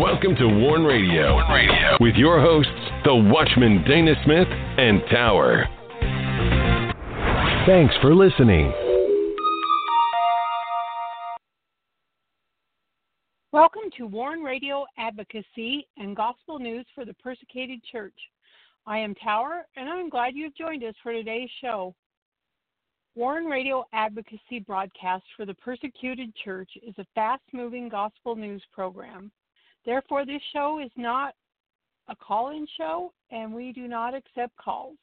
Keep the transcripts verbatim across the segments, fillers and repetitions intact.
Welcome to Warn Radio, Warn Radio with your hosts, the Watchman Dana Smith and Tower. Thanks for listening. Welcome to Warn Radio Advocacy and Gospel News for the Persecuted Church. I am Tower, and I'm glad you've joined us for today's show. Warn Radio Advocacy broadcast for the Persecuted Church is a fast-moving gospel news program. Therefore, this show is not a call-in show, and we do not accept calls.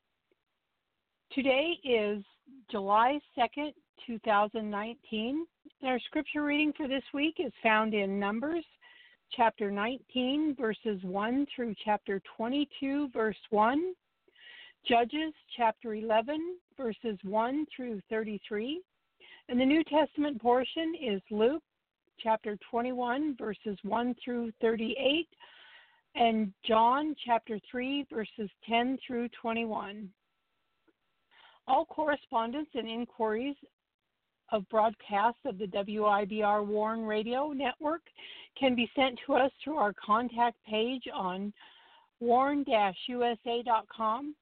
Today is July second, two thousand nineteen, and our scripture reading for this week is found in Numbers, chapter nineteen, verses one through chapter twenty-two, verse one, Judges, chapter eleven, verses one through thirty-three, and the New Testament portion is Luke, chapter twenty-one, verses one through thirty-eight, and John, chapter three, verses ten through twenty-one. All correspondence and inquiries of broadcasts of the W I B R Warn Radio Network can be sent to us through our contact page on warn dash U S A dot com.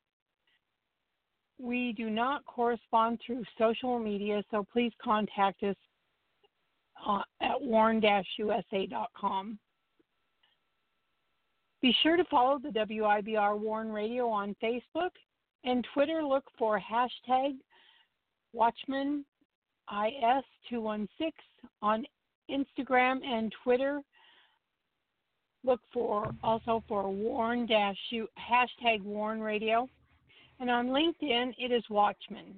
We do not correspond through social media, so please contact us uh, at warn dash U S A dot com. Be sure to follow the W I B R Warn Radio on Facebook and Twitter. Look for hashtag Watchman I S two one six. On Instagram and Twitter, look for also for Warn dash hashtag Warn Radio. And on LinkedIn, it is Watchman.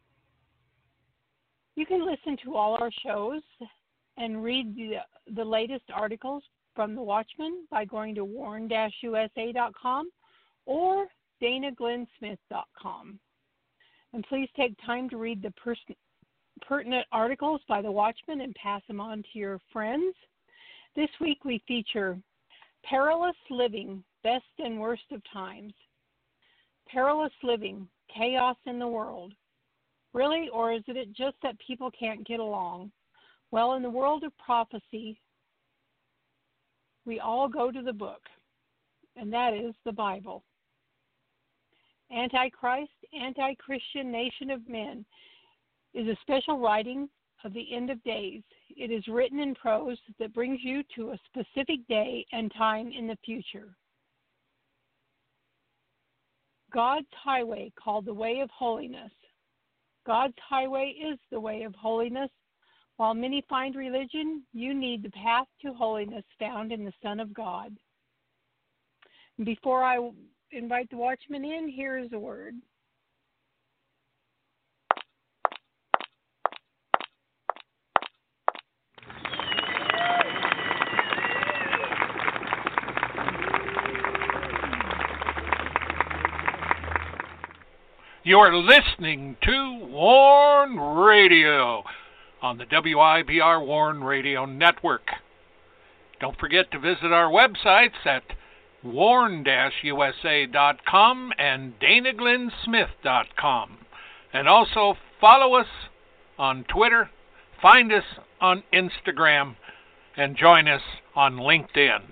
You can listen to all our shows and read the, the latest articles from the Watchman by going to warn dash U S A dot com or dana glenn smith dot com. And please take time to read the pers- pertinent articles by the Watchman and pass them on to your friends. This week we feature Perilous Living, Best and Worst of Times. Perilous living, chaos in the world. Really, or is it just that people can't get along? Well, in the world of prophecy, we all go to the book, and that is the Bible. Antichrist, Anti-Christian Nation of Men is a special writing of the end of days. It is written in prose that brings you to a specific day and time in the future. God's highway, called the way of holiness. God's highway is the way of holiness. While many find religion, you need the path to holiness found in the Son of God. Before I invite the Watchman in, here is a word. You are listening to Warn Radio on the W I B R Warn Radio Network. Don't forget to visit our websites at warn dash U S A dot com and dana glenn smith dot com. And also follow us on Twitter, find us on Instagram, and join us on LinkedIn.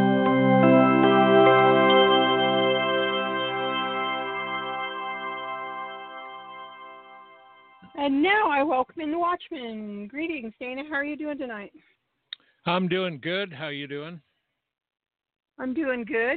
And now I welcome in the Watchman. Greetings, Dana. How are you doing tonight? I'm doing good. How are you doing? I'm doing good.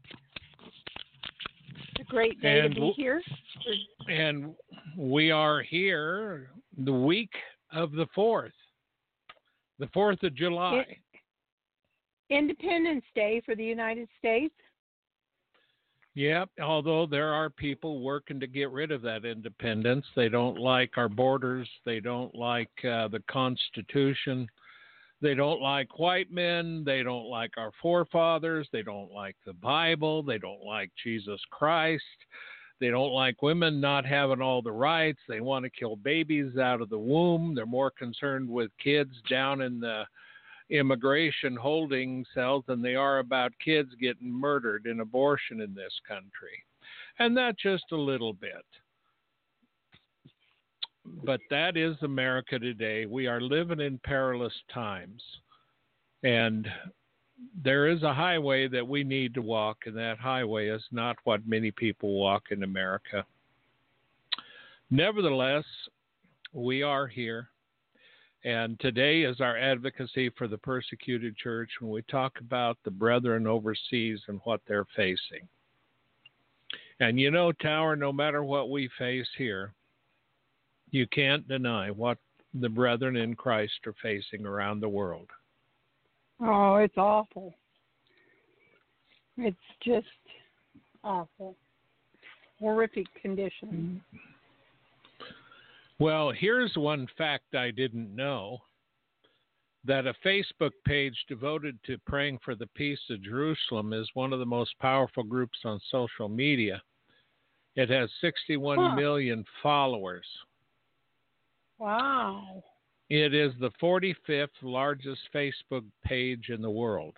It's a great day and to be here. And we are here the week of the fourth, the fourth of July. Independence Day for the United States. Yep, although there are people working to get rid of that independence. They don't like our borders. They don't like uh, the Constitution. They don't like white men. They don't like our forefathers. They don't like the Bible. They don't like Jesus Christ. They don't like women not having all the rights. They want to kill babies out of the womb. They're more concerned with kids down in the immigration holding cells than they are about kids getting murdered in abortion in this country. And that's just a little bit. But that is America today. We are living in perilous times. And there is a highway that we need to walk, and that highway is not what many people walk in America. Nevertheless, we are here, and today is our advocacy for the persecuted church when we talk about the brethren overseas and what they're facing. And you know, Tower, no matter what we face here, you can't deny what the brethren in Christ are facing around the world. Oh, it's awful. It's just awful. Horrific conditions. Well, here's one fact I didn't know, that a Facebook page devoted to praying for the peace of Jerusalem is one of the most powerful groups on social media. It has sixty-one huh. million followers. Wow. It is the forty-fifth largest Facebook page in the world.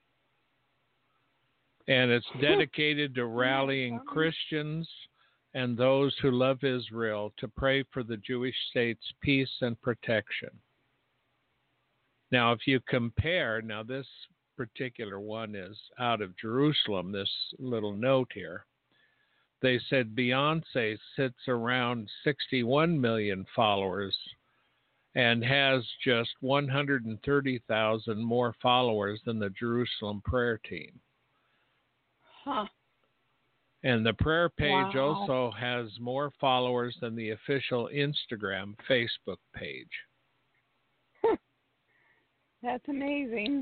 And it's dedicated to rallying Christians and those who love Israel to pray for the Jewish state's peace and protection. Now, if you compare, now this particular one is out of Jerusalem, this little note here. They said Beyonce sits around sixty-one million followers and has just one hundred thirty thousand more followers than the Jerusalem prayer team. Huh. And the prayer page Wow. also has more followers than the official Instagram Facebook page. That's amazing.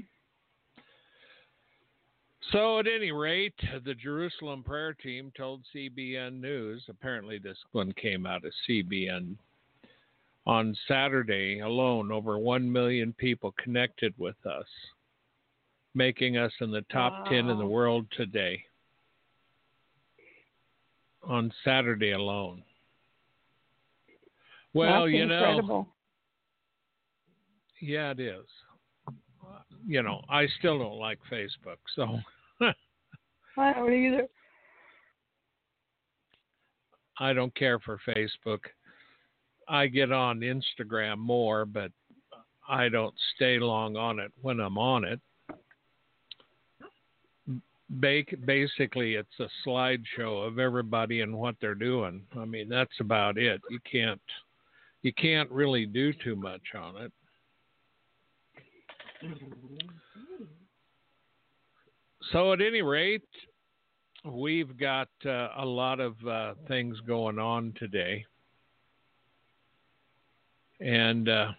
So at any rate, the Jerusalem prayer team told C B N News, apparently this one came out of C B N, on Saturday alone, over one million people connected with us, making us in the top wow. ten in the world today. On Saturday alone. Well, That's you incredible. know, yeah, it is. You know, I still don't like Facebook, so. I don't either. I don't care for Facebook. I get on Instagram more, but I don't stay long on it when I'm on it. Basically, it's a slideshow of everybody and what they're doing. I mean, that's about it. You can't, you can't really do too much on it. So, at any rate, we've got uh, a lot of uh, things going on today, and uh,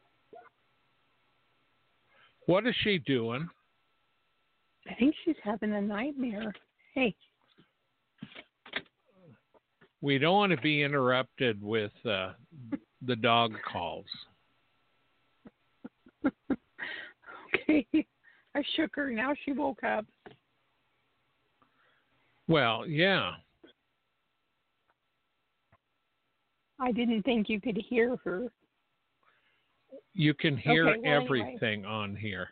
what is she doing? I think she's having a nightmare. Hey. We don't want to be interrupted with uh, the dog calls. Okay. I shook her. Now she woke up. Well, yeah. I didn't think you could hear her. You can hear okay, well, everything anyway. on here.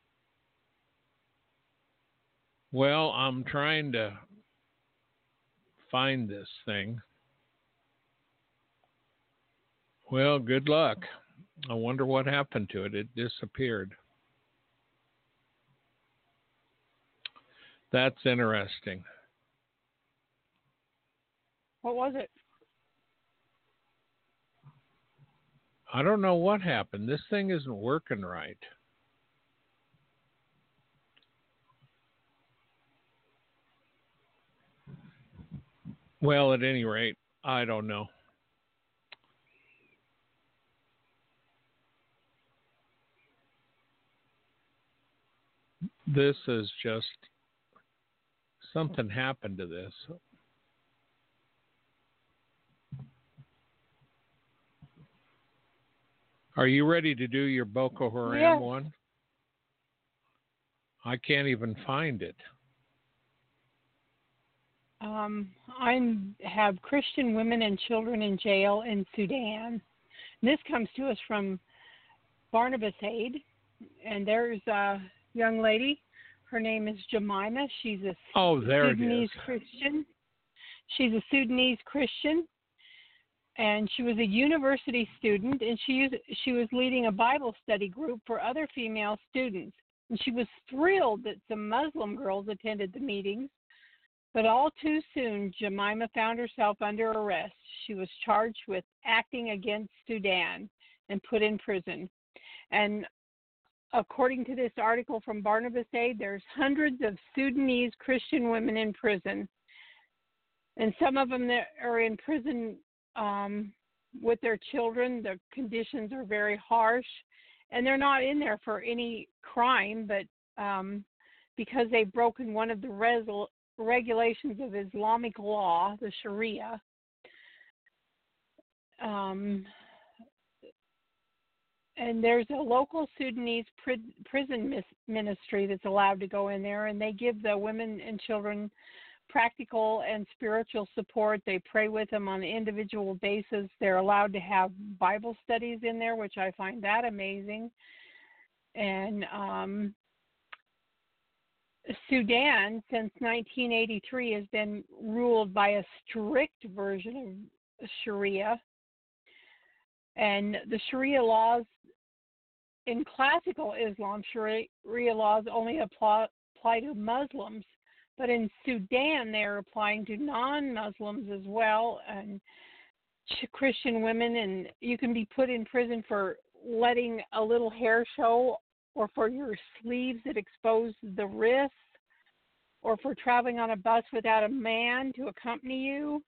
Well, I'm trying to find this thing. Well, good luck. I wonder what happened to it. It disappeared. That's interesting. What was it? I don't know what happened. This thing isn't working right. Well, at any rate, I don't know. This is just, something happened to this. Are you ready to do your Boko Haram yes. one? I can't even find it. Um, I have Christian women and children in jail in Sudan. This comes to us from Barnabas Aid, and there's a young lady. Her name is Jemima. She's a oh, there Sudanese it is. Christian. She's a Sudanese Christian, and she was a university student, and she used, she was leading a Bible study group for other female students. And she was thrilled that some Muslim girls attended the meetings. But all too soon, Jemima found herself under arrest. She was charged with acting against Sudan and put in prison. And according to this article from Barnabas Aid, there's hundreds of Sudanese Christian women in prison. And some of them that are in prison um, with their children. The conditions are very harsh. And they're not in there for any crime, but um, because they've broken one of the res- regulations of Islamic law, the Sharia. Um, and there's a local Sudanese pri- prison mis- ministry that's allowed to go in there, and they give the women and children practical and spiritual support. They pray with them on an individual basis. They're allowed to have Bible studies in there, which I find that amazing. And um, Sudan, since nineteen eighty-three, has been ruled by a strict version of Sharia. And the Sharia laws, in classical Islam, Sharia laws only apply, apply to Muslims. But in Sudan, they're applying to non-Muslims as well, and Christian women. And you can be put in prison for letting a little hair show, or for your sleeves that expose the wrists, or for traveling on a bus without a man to accompany you.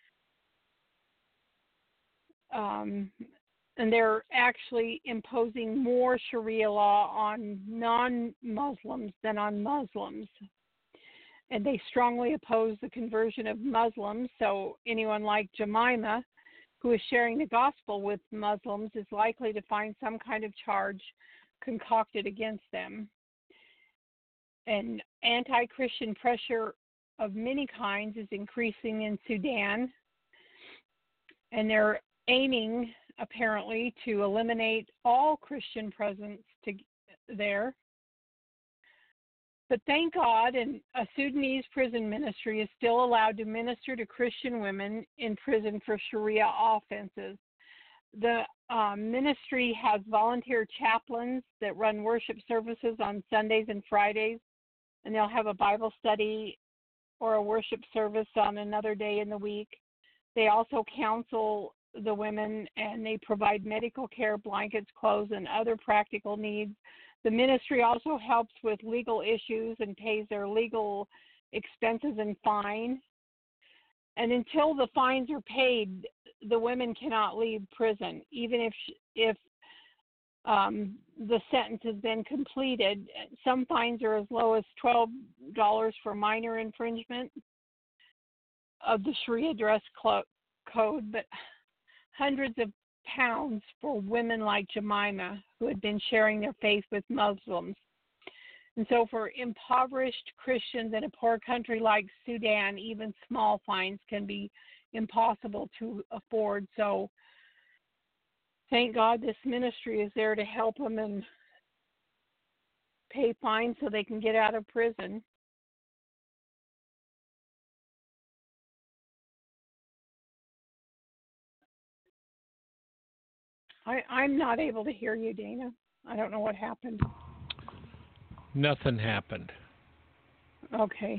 Um, and they're actually imposing more Sharia law on non-Muslims than on Muslims. And they strongly oppose the conversion of Muslims. So anyone like Jemima, who is sharing the gospel with Muslims, is likely to find some kind of charge concocted against them. And anti-Christian pressure of many kinds is increasing in Sudan. And they're aiming, apparently, to eliminate all Christian presence to, there. But thank God, and a Sudanese prison ministry is still allowed to minister to Christian women in prison for Sharia offenses. The um, ministry has volunteer chaplains that run worship services on Sundays and Fridays, and they'll have a Bible study or a worship service on another day in the week. They also counsel the women, and they provide medical care, blankets, clothes, and other practical needs. The ministry also helps with legal issues and pays their legal expenses and fine. And until the fines are paid, the women cannot leave prison, even if if um, the sentence has been completed. Some fines are as low as twelve dollars for minor infringement of the Sharia dress clo- code, but hundreds of pounds for women like Jemima, who had been sharing their faith with Muslims. And so for impoverished Christians in a poor country like Sudan, even small fines can be impossible to afford. So thank God this ministry is there to help them and pay fines so they can get out of prison. I, I'm not able to hear you, Dana. I don't know what happened. Nothing happened. Okay.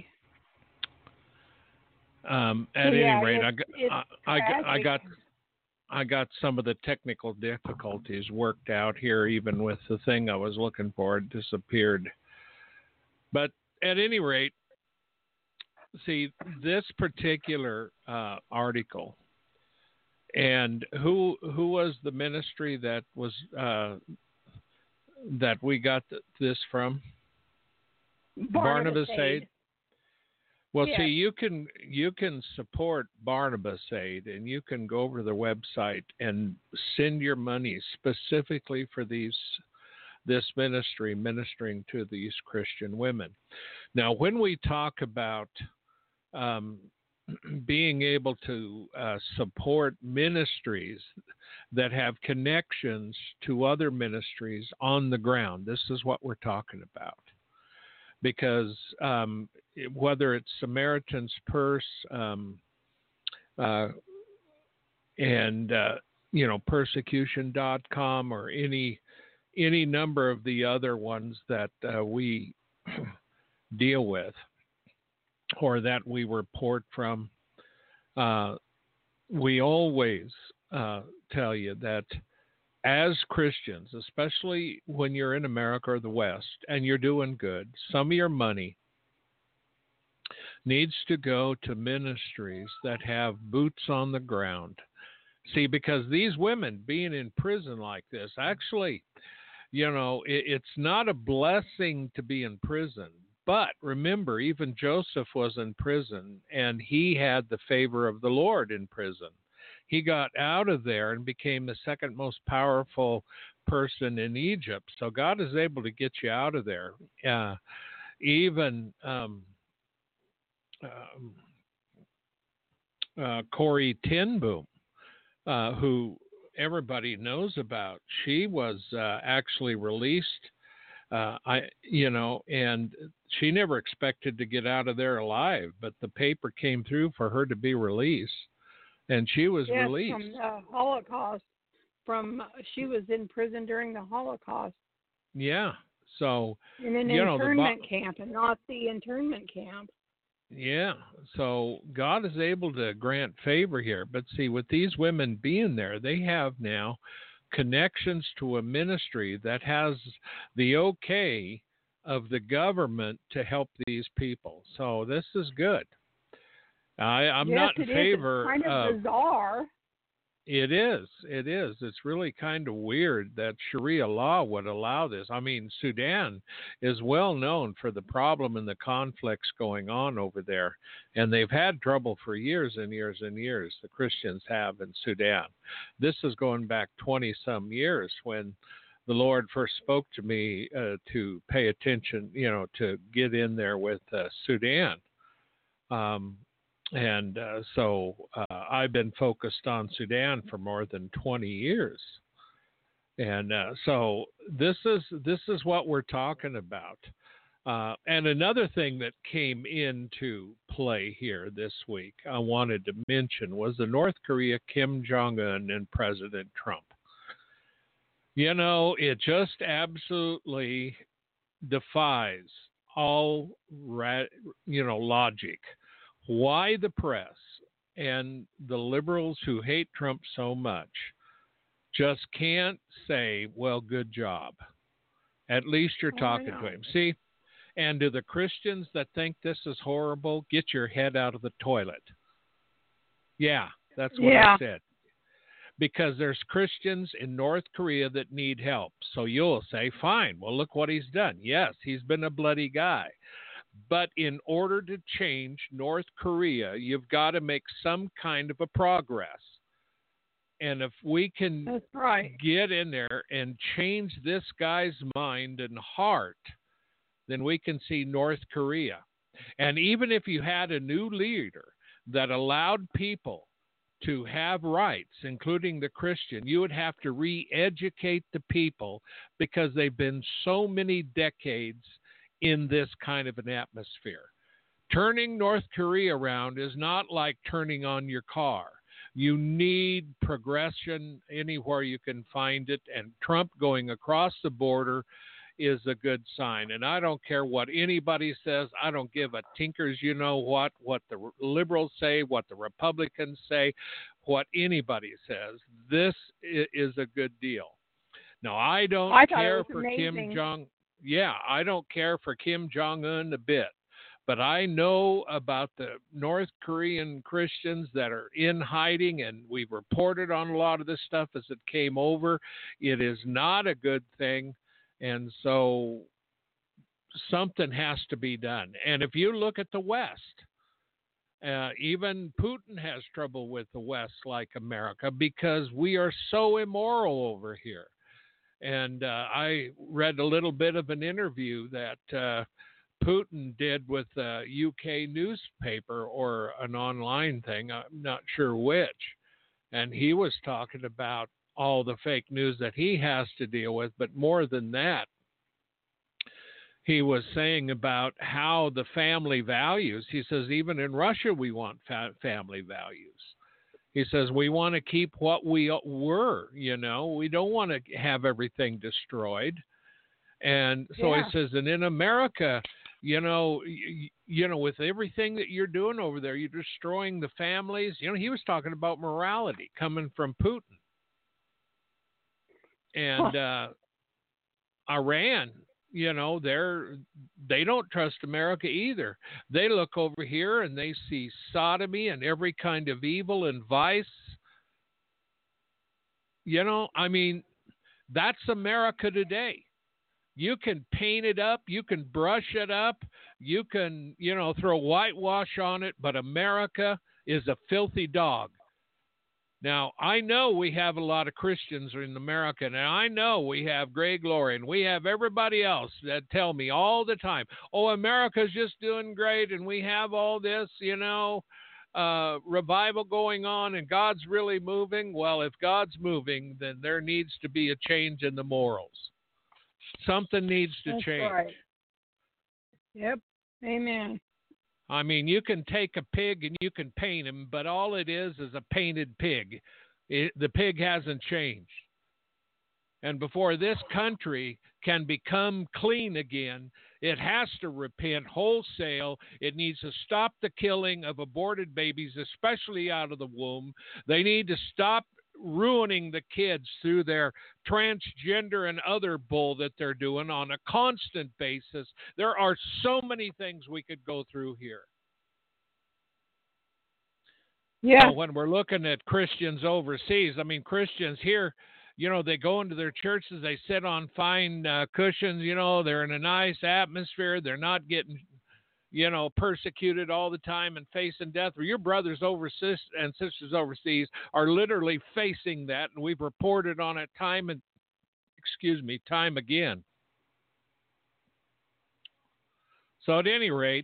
Um, at so, yeah, any rate, it's, I, it's I, I, got, I got I got some of the technical difficulties worked out here. Even with the thing I was looking for, it disappeared. But at any rate, see this particular uh, article. And who who was the ministry that was uh, that we got th- this from? Barnabas, Barnabas Aid. Aid. Well, yes. see, you can you can support Barnabas Aid, and you can go over to their website and send your money specifically for these this ministry ministering to these Christian women. Now, when we talk about um, being able to uh, support ministries that have connections to other ministries on the ground, this is what we're talking about. Because um, whether it's Samaritan's Purse um, uh, and, uh, you know, persecution dot com or any any number of the other ones that uh, we deal with or that we report from. Uh, we always uh, tell you that as Christians, especially when you're in America or the West and you're doing good, some of your money needs to go to ministries that have boots on the ground. See, because these women being in prison like this, actually, you know, it, it's not a blessing to be in prison. But remember, even Joseph was in prison, and he had the favor of the Lord in prison. He got out of there and became the second most powerful person in Egypt. So God is able to get you out of there. Uh, even um, um, uh, Corrie ten Boom, uh, who everybody knows about, she was uh, actually released. Uh, I, you know, and she never expected to get out of there alive, but the paper came through for her to be released. And she was yes, released. from the Holocaust. From she was in prison during the Holocaust. Yeah. So in an you internment know, the, camp, and not the internment camp. Yeah. So God is able to grant favor here. But see, with these women being there, they have now connections to a ministry that has the okay of the government to help these people. So this is good. I, I'm yes, not in it favor. Is. It's kind of uh, bizarre. It is. It is. It's really kind of weird that Sharia law would allow this. I mean, Sudan is well known for the problem and the conflicts going on over there. And they've had trouble for years and years and years, the Christians have in Sudan. This is going back twenty-some years when the Lord first spoke to me uh, to pay attention, you know, to get in there with uh, Sudan. Um, And uh, so uh, I've been focused on Sudan for more than twenty years. And uh, so this is this is what we're talking about. Uh, and another thing that came into play here this week I wanted to mention was the North Korea Kim Jong-un and President Trump. You know, it just absolutely defies all, ra- you know, logic. Why the press and the liberals who hate Trump so much just can't say, well, good job. At least you're oh, talking to him. See, and to the Christians that think this is horrible, get your head out of the toilet. Yeah, that's what yeah. I said. Because there's Christians in North Korea that need help. So you'll say, fine, well, look what he's done. Yes, he's been a bloody guy. But in order to change North Korea, you've got to make some kind of a progress. And if we can That's right. get in there and change this guy's mind and heart, then we can see North Korea. And even if you had a new leader that allowed people to have rights, including the Christian, you would have to re-educate the people because they've been so many decades in this kind of an atmosphere. Turning North Korea around is not like turning on your car. You need progression anywhere you can find it, and Trump going across the border is a good sign. And I don't care what anybody says. I don't give a tinker's you know what, what the liberals say, what the Republicans say, what anybody says. This is a good deal. Now, I don't I care for amazing. Kim Jong Yeah, I don't care for Kim Jong-un a bit, but I know about the North Korean Christians that are in hiding, and we've reported on a lot of this stuff as it came over. It is not a good thing, and so something has to be done. And if you look at the West, uh, even Putin has trouble with the West like America because we are so immoral over here. And uh, I read a little bit of an interview that uh, Putin did with a U K newspaper or an online thing, I'm not sure which. And he was talking about all the fake news that he has to deal with. But more than that, he was saying about how the family values. He says, even in Russia, we want fa- family values. He says, we want to keep what we were, you know. We don't want to have everything destroyed. And so Yeah. he says, and in America, you know, you, you know, with everything that you're doing over there, you're destroying the families. You know, he was talking about morality coming from Putin. And uh, Iran, you know, they're, they don't trust America either. They look over here and they see sodomy and every kind of evil and vice. You know, I mean, that's America today. You can paint it up, you can brush it up, you can, you know, throw whitewash on it, but America is a filthy dog. Now, I know we have a lot of Christians in America, and I know we have Greg Laurie, and we have everybody else that tell me all the time, oh, America's just doing great, and we have all this, you know, uh, revival going on, and God's really moving. Well, if God's moving, then there needs to be a change in the morals. Something needs to That's change. Right. Yep. Amen. I mean, you can take a pig and you can paint him, but all it is is a painted pig. It, the pig hasn't changed. And before this country can become clean again, it has to repent wholesale. It needs to stop the killing of aborted babies, especially out of the womb. They need to stop ruining the kids through their transgender and other bull that they're doing on a constant basis. There are so many things we could go through here. Yeah. So when we're looking at Christians overseas, I mean, Christians here, you know, they go into their churches, they sit on fine uh, cushions, you know, they're in a nice atmosphere, they're not getting, you know, persecuted all the time and facing death. Or your brothers over and sisters overseas are literally facing that, and we've reported on it time and, excuse me, time again. So at any rate,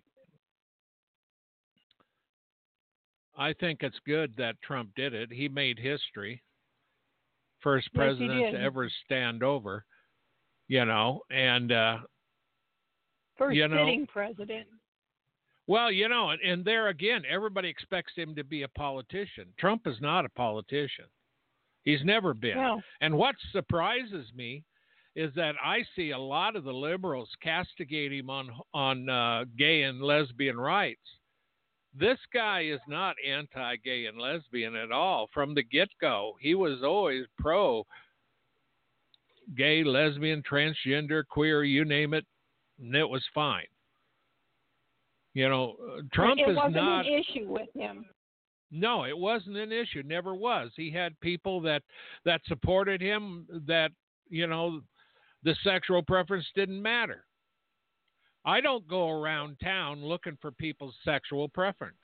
I think it's good that Trump did it. He made history. First Yes, he president did. to ever stand over, you know, and, uh, First you know, sitting president. well, you know, and, and there again, everybody expects him to be a politician. Trump is not a politician. He's never been. No. And what surprises me is that I see a lot of the liberals castigate him on on uh, gay and lesbian rights. This guy is not anti-gay and lesbian at all. From the get-go, he was always pro gay, lesbian, transgender, queer, you name it, and it was fine. You know, Trump it is wasn't not an issue with him. No, it wasn't an issue. Never was. He had people that that supported him. That, you know, the sexual preference didn't matter. I don't go around town looking for people's sexual preference.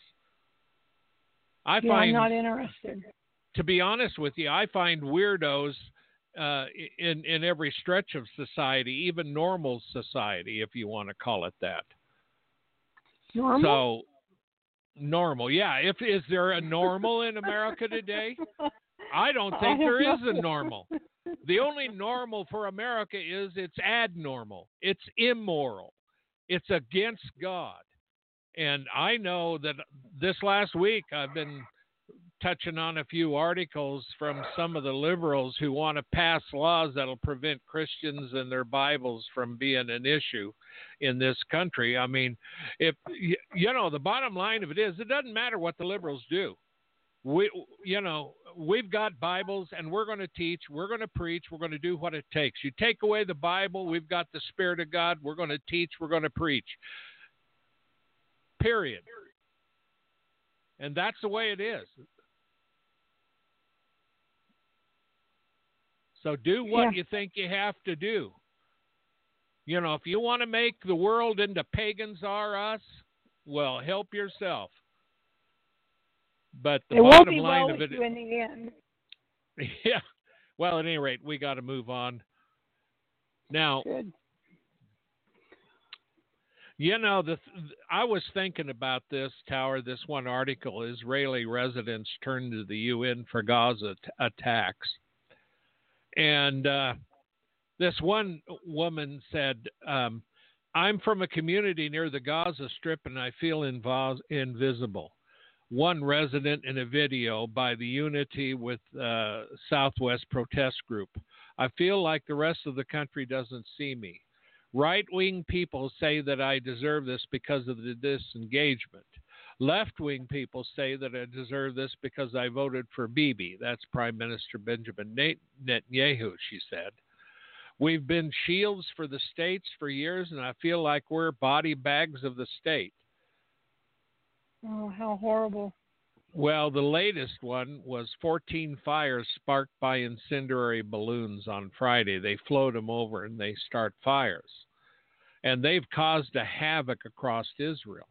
I Yeah, find, I'm not interested. to be honest with you, I find weirdos uh, in in every stretch of society, even normal society, if you want to call it that. Normal? So, normal, yeah. If is there a normal in America today? I don't think I don't there is know. a normal. The only normal for America is it's abnormal. It's immoral. It's against God. And I know that this last week I've been touching on a few articles from some of the liberals who want to pass laws that'll prevent Christians and their Bibles from being an issue in this country. I mean, if you know, the bottom line of it is, it doesn't matter what the liberals do. We, you know, we've got Bibles and we're going to teach, we're going to preach, we're going to do what it takes. You take away the Bible, we've got the Spirit of God, we're going to teach, we're going to preach. Period. And that's the way it is. So do what Yeah. you think you have to do. You know, if you want to make the world into pagans are us, well, help yourself. But the it won't bottom be line well of with it, you in the end. yeah. Well, at any rate, we got to move on. Now, Good. you know, the I was thinking about this, Tower, this one article, Israeli residents turn to the U N for Gaza t- attacks. And uh, this one woman said, um, I'm from a community near the Gaza Strip and I feel invo- invisible. one resident in a video by the Unity with uh, Southwest Protest Group. I feel like the rest of the country doesn't see me. Right-wing people say that I deserve this because of the disengagement. Left-wing people say that I deserve this because I voted for Bibi. That's Prime Minister Benjamin Netanyahu, she said. We've been shields for the states for years, and I feel like we're body bags of the state. Oh, how horrible. Well, the latest one was fourteen fires sparked by incendiary balloons on Friday. They float them over and they start fires. And they've caused a havoc across Israel.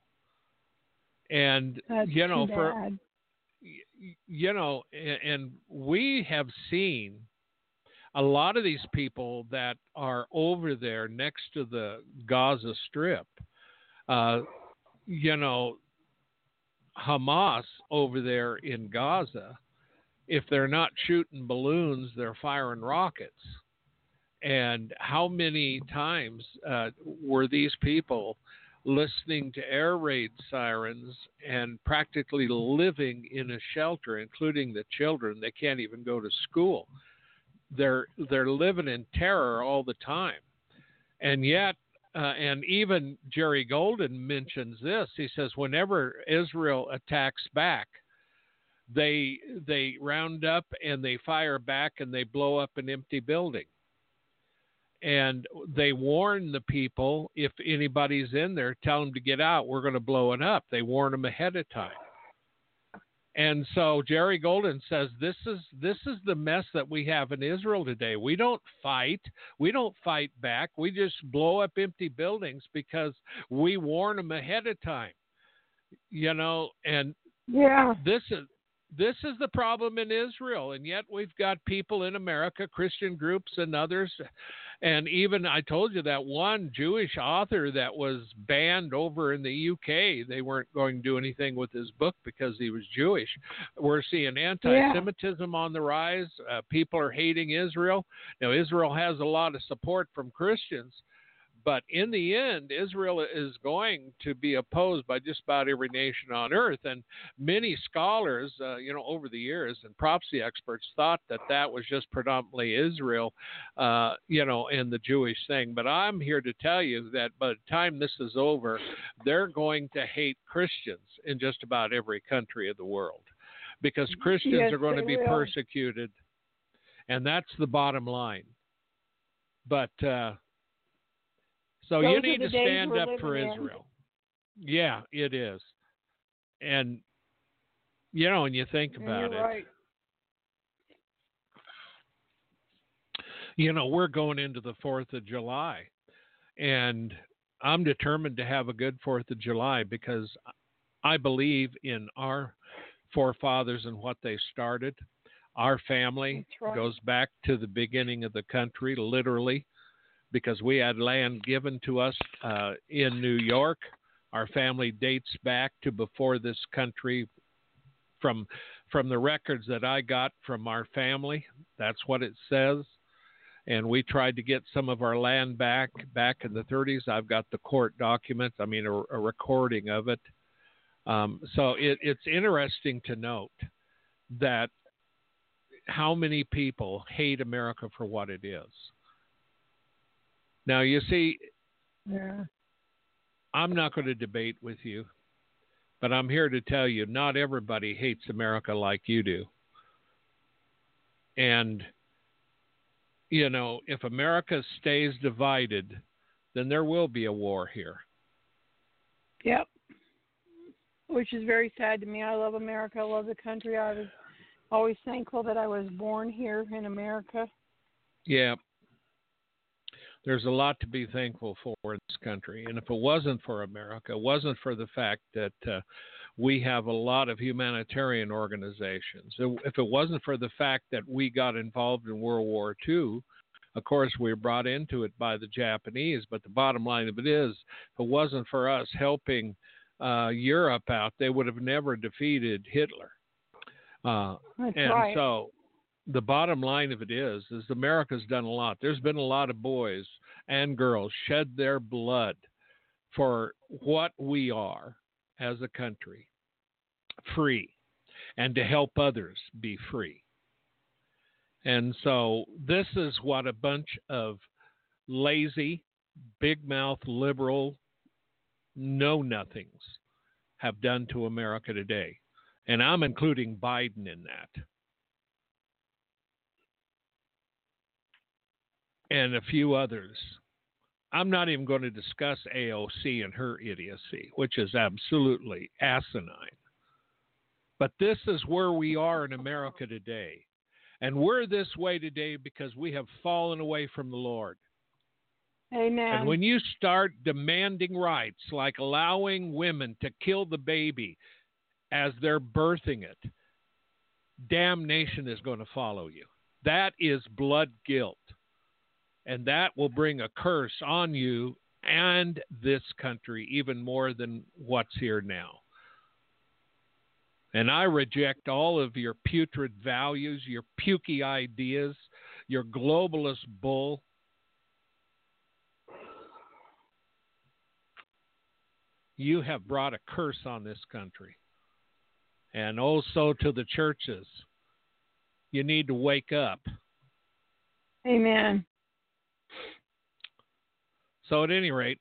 And, That's you know, too for, bad. you know, and we have seen a lot of these people that are over there next to the Gaza Strip, uh, you know, Hamas over there in Gaza, if they're not shooting balloons, they're firing rockets. And how many times uh, were these people listening to air raid sirens and practically living in a shelter, including the children? They can't even go to school. They're they're living in terror all the time. And yet, uh, and even Jerry Golden mentions this. He says whenever Israel attacks back, they they round up and they fire back and they blow up an empty building. And they warn the people, if anybody's in there, tell them to get out. We're going to blow it up. They warn them ahead of time. And so Jerry Golden says this is this is the mess that we have in Israel today. We don't fight. We don't fight back. We just blow up empty buildings because we warn them ahead of time. You know, and yeah, this is this is the problem in Israel. And yet we've got people in America, Christian groups and others. And even I told you that one Jewish author that was banned over in the U K, they weren't going to do anything with his book because he was Jewish. We're seeing anti-Semitism yeah. on the rise. Uh, people are hating Israel. Now, Israel has a lot of support from Christians. But in the end, Israel is going to be opposed by just about every nation on earth. And many scholars, uh, you know, over the years and prophecy experts thought that that was just predominantly Israel, uh, you know, and the Jewish thing. But I'm here to tell you that by the time this is over, they're going to hate Christians in just about every country of the world because Christians yes, are going to be will. persecuted. And that's the bottom line. But, uh, So Those you need to stand up for in. Israel. Yeah, it is. And, you know, when you think about You're it, right. you know, we're going into the fourth of July. And I'm determined to have a good fourth of July because I believe in our forefathers and what they started. Our family right. goes back to the beginning of the country, literally. Because we had land given to us uh, in New York. Our family dates back to before this country. From from the records that I got from our family, that's what it says. And we tried to get some of our land back back in the thirties. I've got the court documents, I mean, a, a recording of it. Um, so it, it's interesting to note that how many people hate America for what it is. Now, you see, yeah. I'm not going to debate with you, but I'm here to tell you not everybody hates America like you do. And, you know, if America stays divided, then there will be a war here. Yep. Which is very sad to me. I love America. I love the country. I was always thankful that I was born here in America. Yeah. There's a lot to be thankful for in this country. And if it wasn't for America, it wasn't for the fact that uh, we have a lot of humanitarian organizations, if it wasn't for the fact that we got involved in World War Two, of course, we were brought into it by the Japanese. But the bottom line of it is, if it wasn't for us helping uh, Europe out, they would have never defeated Hitler. Uh, That's and right. so the bottom line of it is, is America's done a lot. There's been a lot of boys and girls shed their blood for what we are as a country. free and to help others be free. And so this is what a bunch of lazy, big-mouth, liberal know-nothings have done to America today. And I'm including Biden in that. And a few others. I'm not even going to discuss A O C and her idiocy, which is absolutely asinine. But this is where we are in America today. And we're this way today because we have fallen away from the Lord. Amen. And when you start demanding rights, like allowing women to kill the baby as they're birthing it, damnation is going to follow you. That is blood guilt. And that will bring a curse on you and this country even more than what's here now. And I reject all of your putrid values, your pukey ideas, your globalist bull. You have brought a curse on this country. And also to the churches. You need to wake up. Amen. So at any rate,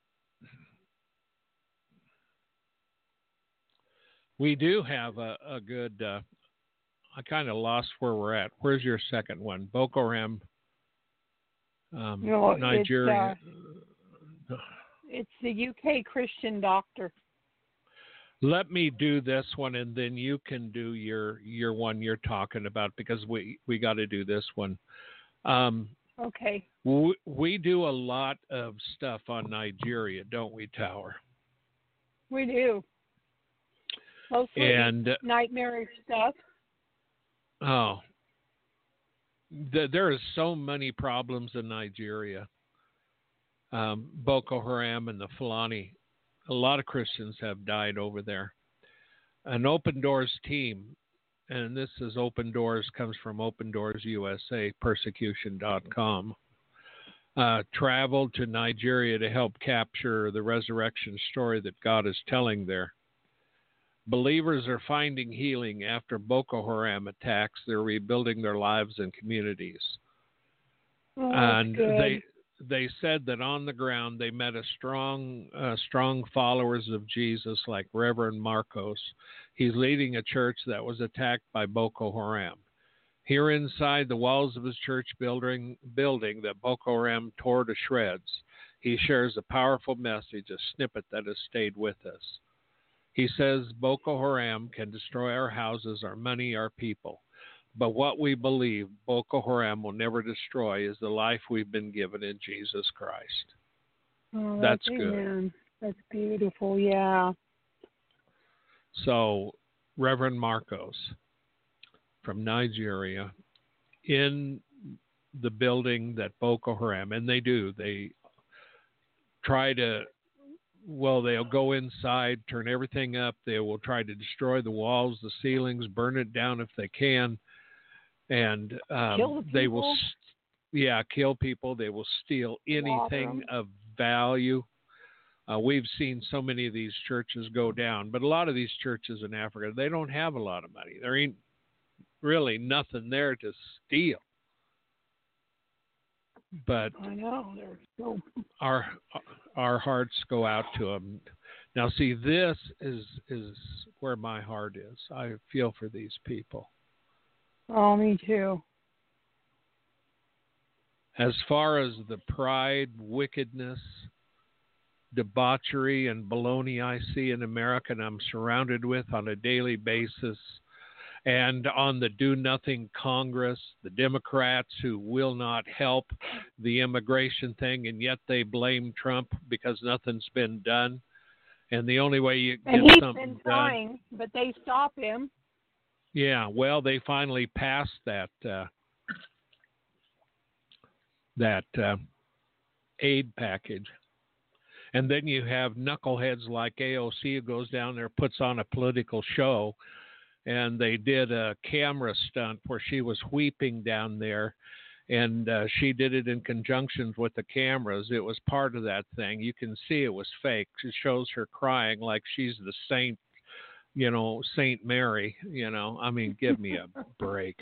we do have a, a good, uh, I kind of lost where we're at. Where's your second one? Boko Haram, um, no, Nigeria. It's, uh, it's the U K Christian doctor. Let me do this one, and then you can do your, your one you're talking about, because we, we got to do this one. Um, Okay. We, we do a lot of stuff on Nigeria, don't we, Tower? We do. Mostly and nightmarish stuff. Oh, the, there is so many problems in Nigeria. Um, Boko Haram and the Fulani, a lot of Christians have died over there. An Open Doors team, and this is Open Doors, comes from Open Doors U S A, persecution dot com, uh, traveled to Nigeria to help capture the resurrection story that God is telling there. Believers are finding healing after Boko Haram attacks. They're rebuilding their lives and communities. Oh, and good. they they said that on the ground they met a strong, uh, strong followers of Jesus like Reverend Marcos. He's leading a church that was attacked by Boko Haram. Here inside the walls of his church building, building that Boko Haram tore to shreds, he shares a powerful message, a snippet that has stayed with us. He says Boko Haram can destroy our houses, our money, our people. But what we believe Boko Haram will never destroy is the life we've been given in Jesus Christ. Oh, that's that's good. Amen. That's beautiful, yeah. So, Reverend Marcos from Nigeria in the building that Boko Haram, and they do, they try to, well, they'll go inside, turn everything up. They will try to destroy the walls, the ceilings, burn it down if they can. And um, Kill the they will, people? yeah, kill people. They will steal anything of value. Uh, we've seen so many of these churches go down, but a lot of these churches in Africa, they don't have a lot of money. There ain't really nothing there to steal. But I know they're so. our our hearts go out to them. Now, see, this is is where my heart is. I feel for these people. Oh, me too. As far as the pride, wickedness, debauchery, and baloney I see in America, and I'm surrounded with on a daily basis, and on the do-nothing Congress, the Democrats who will not help the immigration thing, and yet they blame Trump because nothing's been done. And the only way you get and he's something been done, trying, but they stop him. yeah, well, they finally passed that uh, that uh, aid package. And then you have knuckleheads like A O C who goes down there, puts on a political show, and they did a camera stunt where she was weeping down there, and uh, she did it in conjunction with the cameras. It was part of that thing. You can see it was fake. It shows her crying like she's the saint you know, Saint Mary, you know. I mean, give me a break.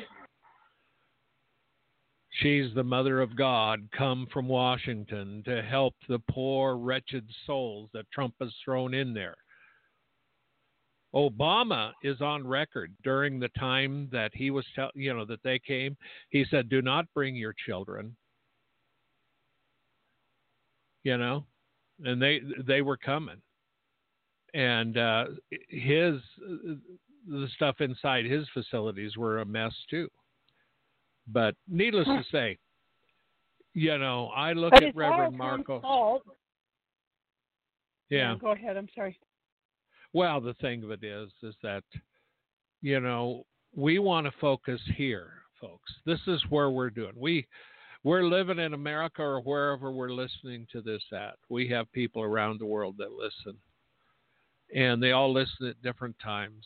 She's the Mother of God, come from Washington to help the poor, wretched souls that Trump has thrown in there. Obama is on record during the time that he was, tell, you know, that they came. He said, "Do not bring your children." You know, and they they were coming, and uh, his the stuff inside his facilities were a mess too. But needless to say, you know, I look but at Reverend Marcos. Yeah. yeah. Go ahead. I'm sorry. Well, the thing of it is, is that, you know, we want to focus here, folks. This is where we're doing. We, we're living in America or wherever we're listening to this at. We have people around the world that listen, and they all listen at different times.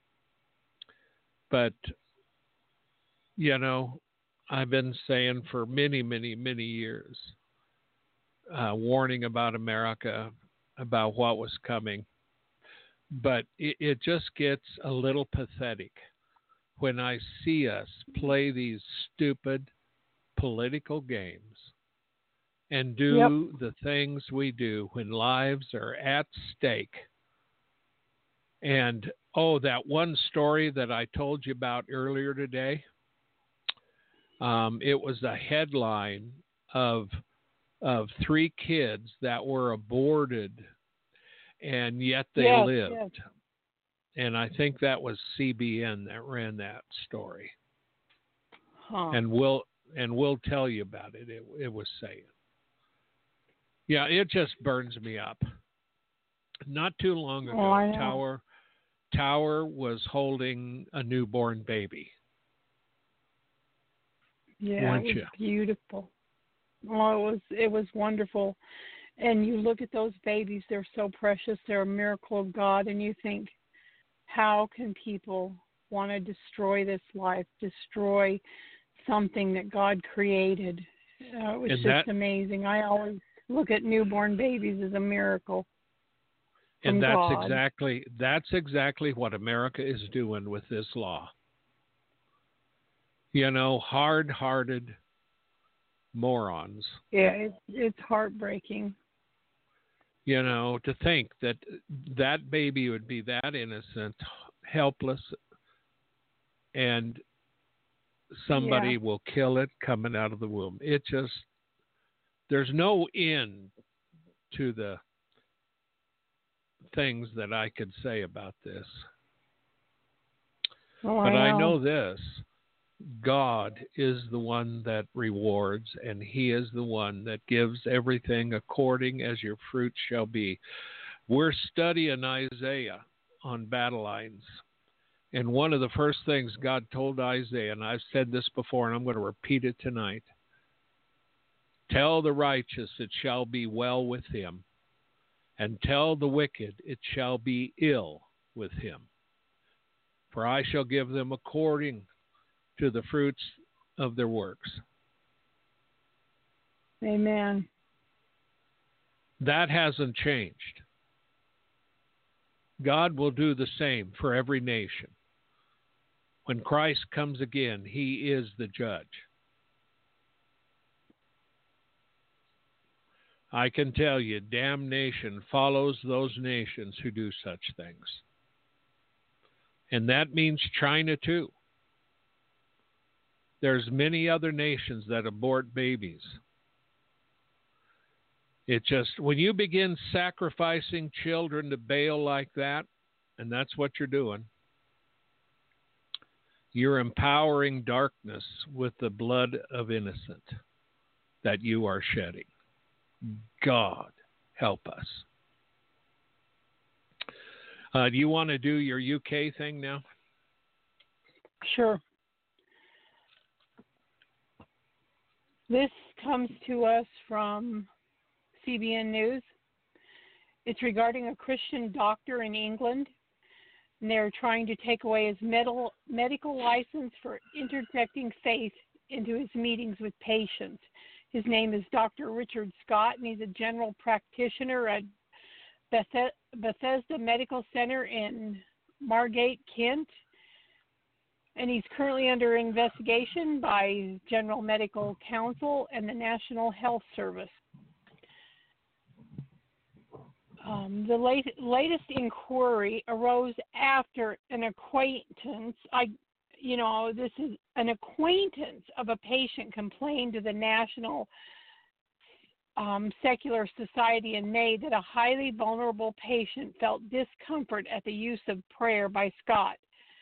But, you know, I've been saying for many, many, many years, uh, warning about America, about what was coming. But it, it just gets a little pathetic when I see us play these stupid political games and do yep. the things we do when lives are at stake. And, oh, that one story that I told you about earlier today, um, it was a headline of of three kids that were aborted, and yet they yes, lived. Yes. And I think that was C B N that ran that story. Huh. And we'll and we'll tell you about it. It, it was saying. Yeah, it just burns me up. Not too long ago, oh, Tower Tower was holding a newborn baby. Yeah, Weren't it was you? beautiful. Oh, it was it was wonderful. And you look at those babies, they're so precious. They're a miracle of God. And you think, how can people want to destroy this life, destroy something that God created? Uh, it was and just that, amazing. I always look at newborn babies as a miracle. And that's God. exactly that's exactly what America is doing with this law. You know, hard-hearted morons. Yeah, it's it's heartbreaking. You know, to think that that baby would be that innocent, helpless, and somebody yeah. will kill it coming out of the womb. It just, there's no end to the things that I could say about this. Oh, but I know. I know this. God is the one that rewards, and he is the one that gives everything according as your fruit shall be. We're studying Isaiah on battle lines. And one of the first things God told Isaiah, and I've said this before, and I'm going to repeat it tonight, tell the righteous it shall be well with him, and tell the wicked it shall be ill with him. For I shall give them according to the fruits of their works. Amen. That hasn't changed. God will do the same for every nation. When Christ comes again, he is the judge. I can tell you, damnation follows those nations who do such things. And that means China too. There's many other nations that abort babies. It just, when you begin sacrificing children to Baal like that, and that's what you're doing, you're empowering darkness with the blood of innocent that you are shedding. God help us. Uh, do you want to do your U K thing now? Sure. This comes to us from C B N News. It's regarding a Christian doctor in England. And they're trying to take away his medical medical license for interjecting faith into his meetings with patients. His name is Doctor Richard Scott, and he's a general practitioner at Beth- Bethesda Medical Center in Margate, Kent, and he's currently under investigation by General Medical Council and the National Health Service. Um, the late, latest inquiry arose after an acquaintance, I, you know, this is an acquaintance of a patient complained to the National um, Secular Society in May that a highly vulnerable patient felt discomfort at the use of prayer by Scott.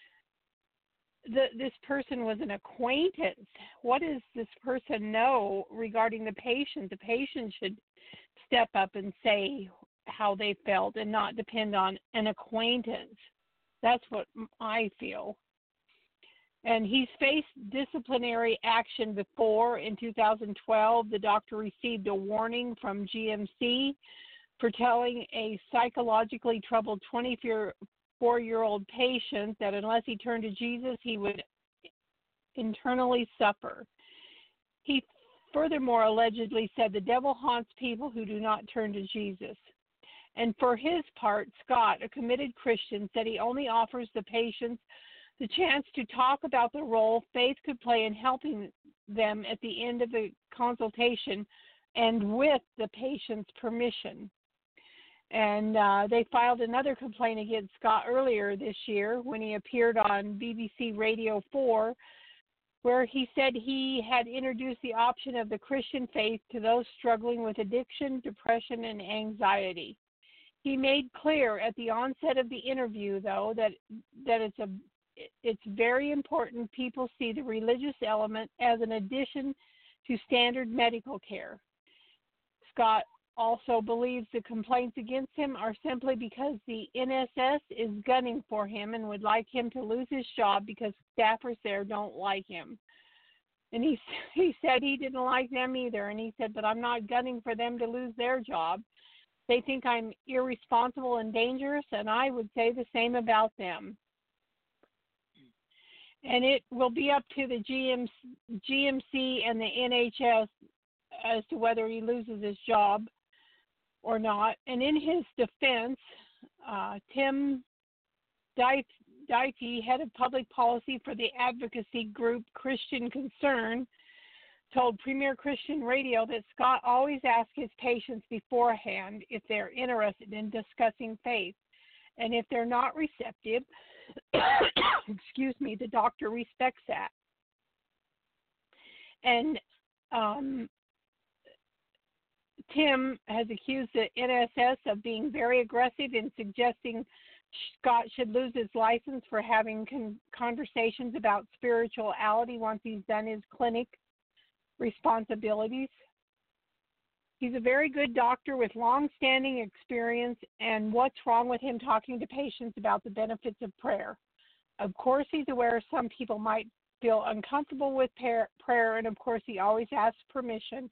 The, this person was an acquaintance. What does this person know regarding the patient? The patient should step up and say how they felt and not depend on an acquaintance. That's what I feel. And he's faced disciplinary action before. In two thousand twelve, the doctor received a warning from G M C for telling a psychologically troubled twenty-four-year-old patient that unless he turned to Jesus, he would internally suffer. He furthermore allegedly said the devil haunts people who do not turn to Jesus. And for his part, Scott, a committed Christian, said he only offers the patients the chance to talk about the role faith could play in helping them at the end of the consultation and with the patient's permission. And uh, they filed another complaint against Scott earlier this year when he appeared on B B C Radio four, where he said he had introduced the option of the Christian faith to those struggling with addiction, depression, and anxiety. He made clear at the onset of the interview, though, that that it's a it's very important people see the religious element as an addition to standard medical care. Scott also believes the complaints against him are simply because the N S S is gunning for him and would like him to lose his job because staffers there don't like him. And he he said he didn't like them either, and he said, but I'm not gunning for them to lose their job. They think I'm irresponsible and dangerous, and I would say the same about them. And it will be up to the G M C, G M C and the N H S as to whether he loses his job or not. And in his defense, uh, Tim Difey, head of public policy for the advocacy group Christian Concern, told Premier Christian Radio that Scott always asks his patients beforehand if they're interested in discussing faith. And if they're not receptive, excuse me, the doctor respects that. And um, Tim has accused the N S S of being very aggressive in suggesting Scott should lose his license for having con- conversations about spirituality once he's done his clinic responsibilities. He's a very good doctor with long-standing experience, and what's wrong with him talking to patients about the benefits of prayer? Of course, he's aware some people might feel uncomfortable with prayer, and of course, he always asks permission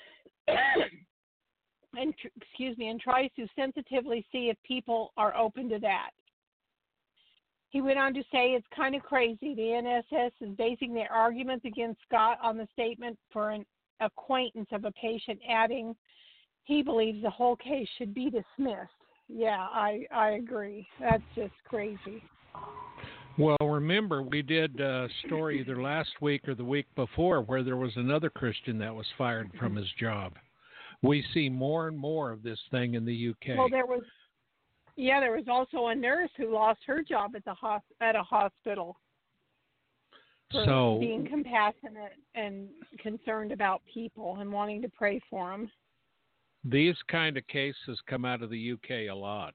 and, excuse me, and tries to sensitively see if people are open to that. He went on to say it's kind of crazy. The N S S is basing their arguments against Scott on the statement for an acquaintance of a patient, adding he believes the whole case should be dismissed. Yeah, I, I agree. That's just crazy. Well, remember, we did a story either last week or the week before where there was another Christian that was fired from his job. We see more and more of this thing in the U K. Well, there was, yeah, there was also a nurse who lost her job at the hos- at a hospital for so, being compassionate and concerned about people and wanting to pray for them. These kind of cases come out of the U K a lot.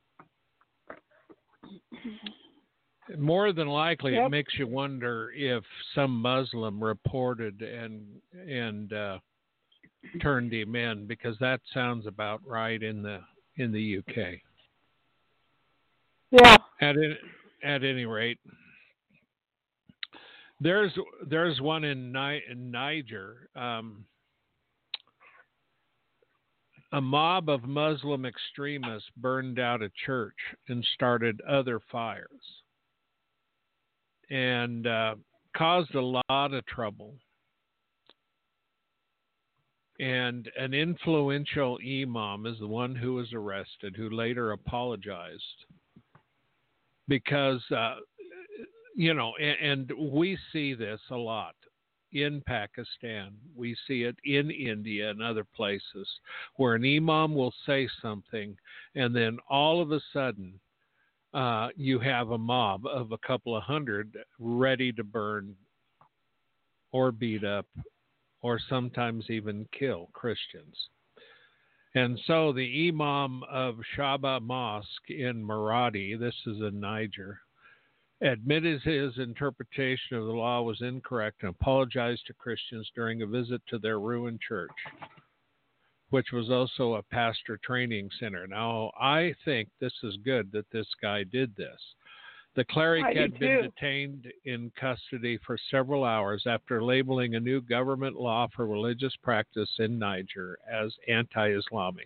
More than likely, yep. It makes you wonder if some Muslim reported and and uh, turned him in, because that sounds about right in the in the U K. Yeah. At any, at any rate, there's there's one in, Ni- in Niger. Um, a mob of Muslim extremists burned out a church and started other fires, and uh, caused a lot of trouble. And an influential imam is the one who was arrested, who later apologized. because, uh, you know, and, and we see this a lot in Pakistan. We see it in India and other places where an imam will say something, and then all of a sudden uh, you have a mob of a couple of hundred ready to burn or beat up or sometimes even kill Christians. And so the imam of Shaba Mosque in Maradi, this is in Niger, admitted his interpretation of the law was incorrect and apologized to Christians during a visit to their ruined church, which was also a pastor training center. Now, I think this is good that this guy did this. The cleric I had do been too. detained in custody for several hours after labeling a new government law for religious practice in Niger as anti-Islamic.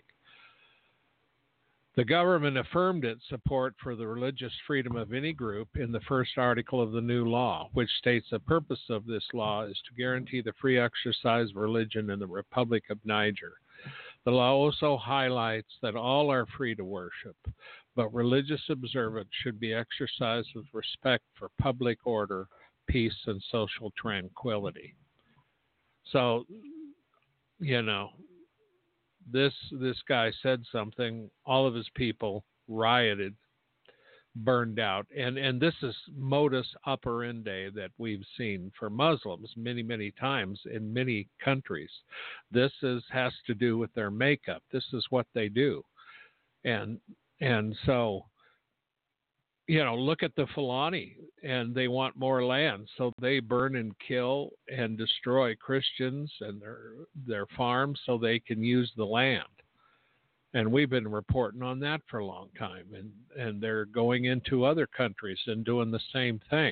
The government affirmed its support for the religious freedom of any group in the first article of the new law, which states the purpose of this law is to guarantee the free exercise of religion in the Republic of Niger. The law also highlights that all are free to worship, but religious observance should be exercised with respect for public order, peace, and social tranquility. So, you know, This this guy said something, all of his people rioted, burned out. And, and this is modus operandi that we've seen for Muslims many, many times in many countries. This is has to do with their makeup. This is what they do. And and so, you know, look at the Fulani, and they want more land, so they burn and kill and destroy Christians and their their farms so they can use the land. And we've been reporting on that for a long time, and, and they're going into other countries and doing the same thing.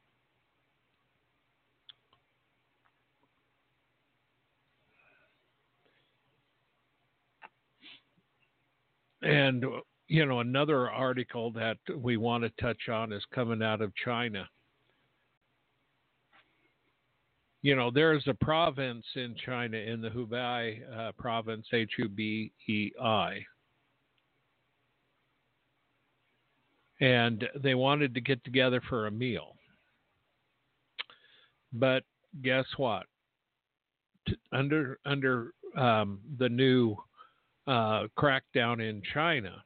And you know, another article that we want to touch on is coming out of China. You know, there is a province in China, in the Hubei uh, province, H U B E I. And they wanted to get together for a meal. But guess what? T- under under um, the new uh, crackdown in China,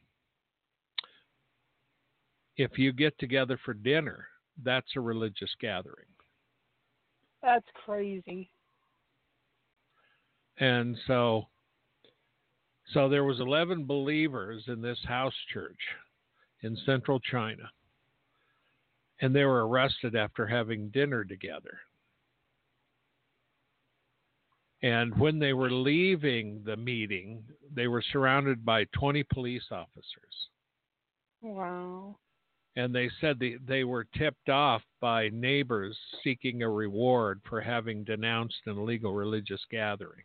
if you get together for dinner, that's a religious gathering. That's crazy. And so, so there was eleven believers in this house church in central China, and they were arrested after having dinner together. And when they were leaving the meeting, they were surrounded by twenty police officers. Wow. And they said they, they were tipped off by neighbors seeking a reward for having denounced an illegal religious gathering.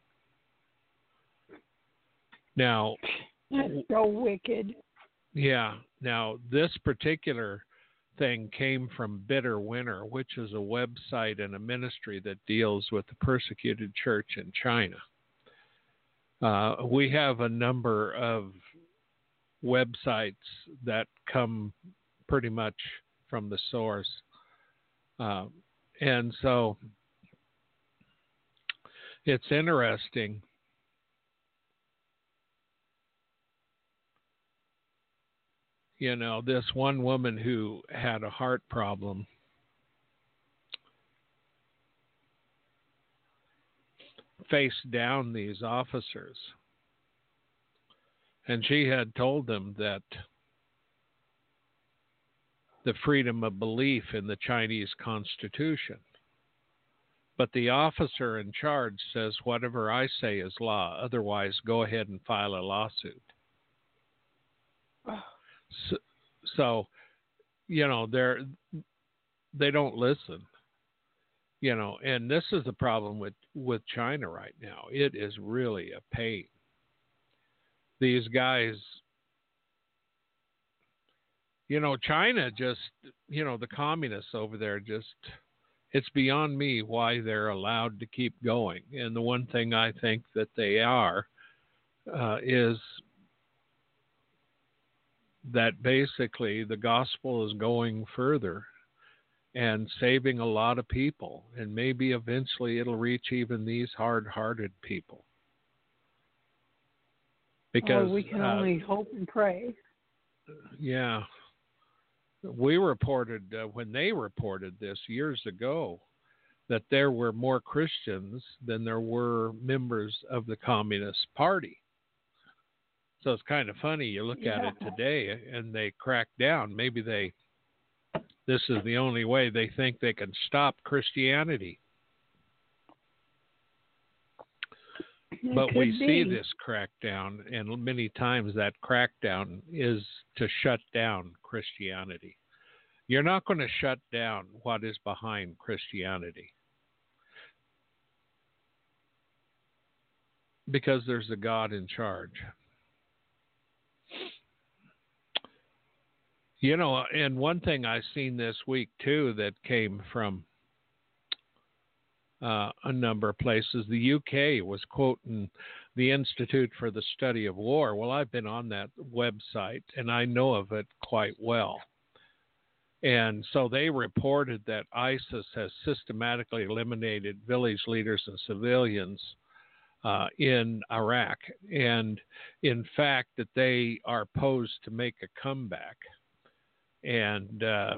Now, That's so wicked. Yeah. Now, this particular thing came from Bitter Winter, which is a website and a ministry that deals with the persecuted church in China. Uh, we have a number of websites that come pretty much from the source. Uh, and so it's interesting. You know, this one woman who had a heart problem faced down these officers, and she had told them that the freedom of belief in the Chinese Constitution. But the officer in charge says, whatever I say is law, otherwise go ahead and file a lawsuit. So, so, you know, they're, they don't listen, you know, and this is the problem with, with China right now. It is really a pain. These guys, you know, China just, you know, the communists over there just, it's beyond me why they're allowed to keep going. And the one thing I think that they are uh, is that basically the gospel is going further and saving a lot of people, and maybe eventually it'll reach even these hard-hearted people. Because oh, we can uh, only hope and pray. Yeah. We reported, uh, when they reported this years ago, that there were more Christians than there were members of the Communist Party. So it's kind of funny. You look yeah. at it today and they crack down. Maybe they, this is the only way they think they can stop Christianity. It But we be. see this crackdown, and many times that crackdown is to shut down Christianity. You're not going to shut down what is behind Christianity, because there's a God in charge. You know, and one thing I've seen this week, too, that came from uh, a number of places, the U K was quoting the Institute for the Study of War. Well, I've been on that website, and I know of it quite well. And so they reported that ISIS has systematically eliminated village leaders and civilians uh, in Iraq. And in fact, that they are posed to make a comeback. And uh,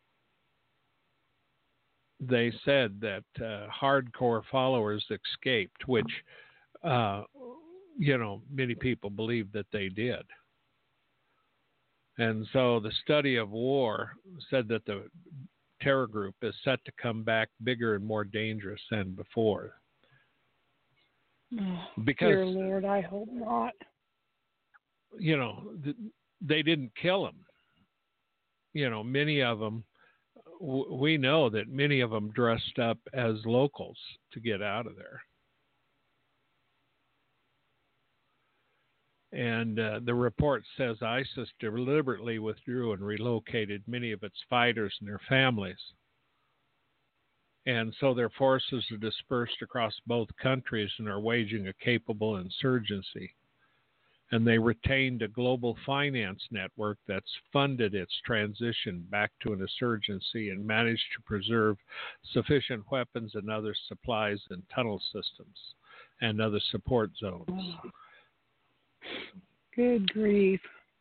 they said that uh, hardcore followers escaped, which, uh, you know, many people believe that they did. And so the Study of War said that the terror group is set to come back bigger and more dangerous than before. Oh, because, dear Lord, I hope not. You know, th- they didn't kill them. You know, many of them, w- we know that many of them dressed up as locals to get out of there. And uh, the report says ISIS deliberately withdrew and relocated many of its fighters and their families. And so their forces are dispersed across both countries and are waging a capable insurgency. And they retained a global finance network that's funded its transition back to an insurgency and managed to preserve sufficient weapons and other supplies in tunnel systems and other support zones. Good grief.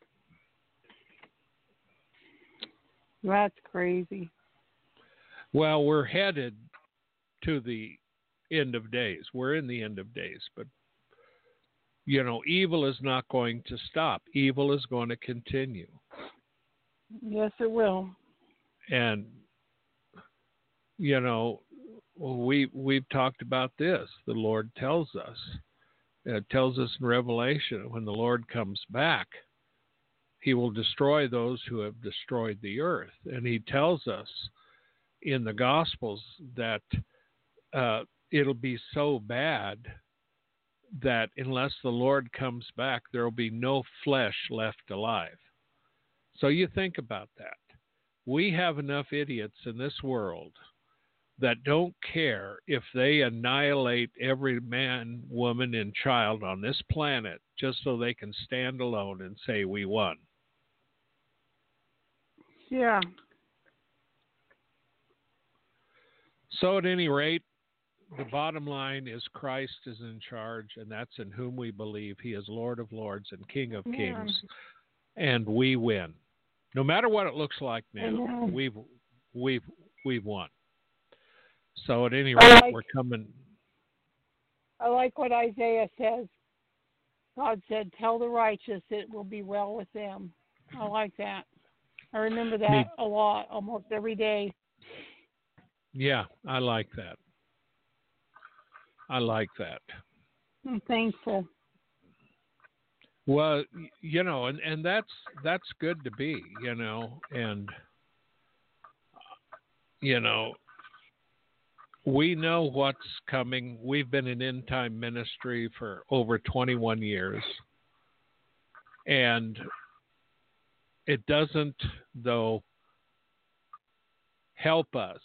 That's crazy. Well, we're headed to the end of days. We're in the end of days, but you know, evil is not going to stop. Evil is going to continue. Yes, it will. And, you know, we, we've talked about this. The Lord tells us, it tells us in Revelation, when the Lord comes back, he will destroy those who have destroyed the earth. And he tells us in the Gospels that uh, it'll be so bad that unless the Lord comes back, there will be no flesh left alive. So you think about that. We have enough idiots in this world that don't care if they annihilate every man, woman, and child on this planet just so they can stand alone and say, we won. Yeah. So at any rate, the bottom line is Christ is in charge, and that's in whom we believe. He is Lord of Lords and King of Yeah. Kings, and we win. No matter what it looks like now, Amen. we've we've we've won. So at any rate, like, we're coming. I like what Isaiah says. God said, "Tell the righteous it will be well with them." I like that. I remember that Me. a lot, almost every day. Yeah, I like that. I like that. I'm thankful. Well, you know, and, and that's that's good to be, you know, and you know, we know what's coming. We've been in end time ministry for over twenty-one years, and it doesn't, though, help us.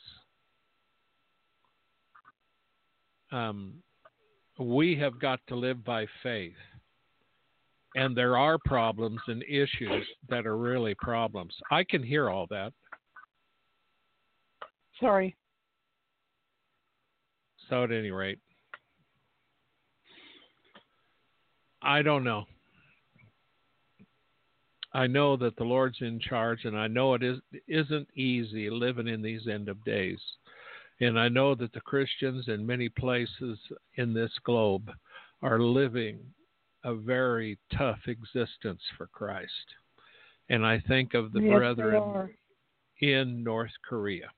Um, we have got to live by faith. And there are problems and issues that are really problems. I can hear all that. Sorry. So at any rate, I don't know. I know that the Lord's in charge, and I know it is, isn't easy living in these end of days. And I know that the Christians in many places in this globe are living a very tough existence for Christ. And I think of the yes, brethren in North Korea.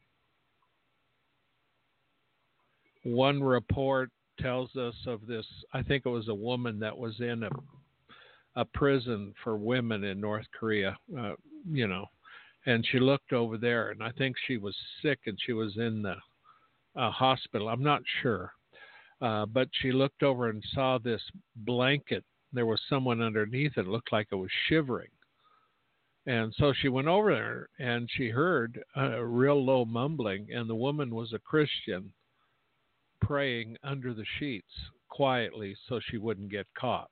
One report tells us of this, I think it was a woman that was in a a prison for women in North Korea, uh, you know, and she looked over there, and I think she was sick and she was in the uh, hospital. I'm not sure. Uh, but she looked over and saw this blanket. There was someone underneath it. It looked like it was shivering. And so she went over there, and she heard a real low mumbling, and the woman was a Christian praying under the sheets quietly so she wouldn't get caught.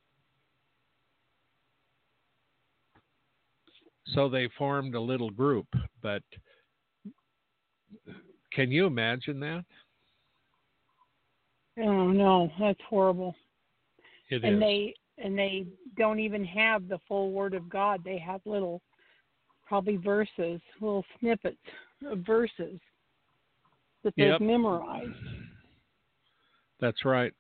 So they formed a little group, but can you imagine that? Oh no, that's horrible. It and is. they and they don't even have the full Word of God. They have little, probably verses, little snippets of verses that they've Yep. memorized. That's right.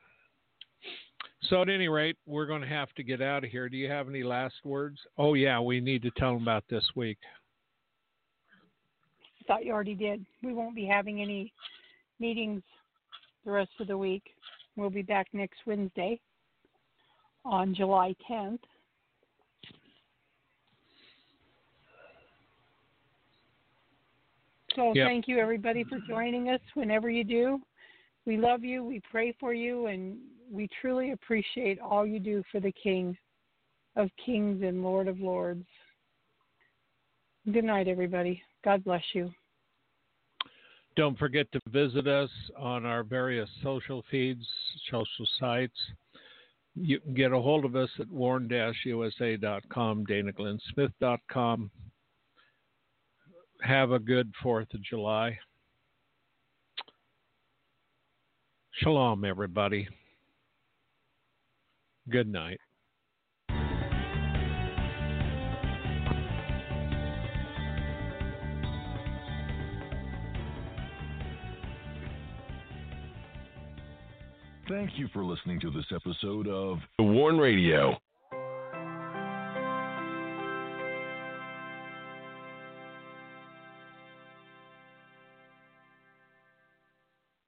So at any rate, we're going to have to get out of here. Do you have any last words? Oh, yeah, we need to tell them about this week. I thought you already did. We won't be having any meetings the rest of the week. We'll be back next Wednesday on July tenth. So Yep. Thank you, everybody, for joining us whenever you do. We love you. We pray for you, and we truly appreciate all you do for the King of Kings and Lord of Lords. Good night, everybody. God bless you. Don't forget to visit us on our various social feeds, social sites. You can get a hold of us at warn dash u s a dot com, dana glenn smith dot com. Have a good fourth of July. Shalom, everybody. Good night. Thank you for listening to this episode of The Warn Radio.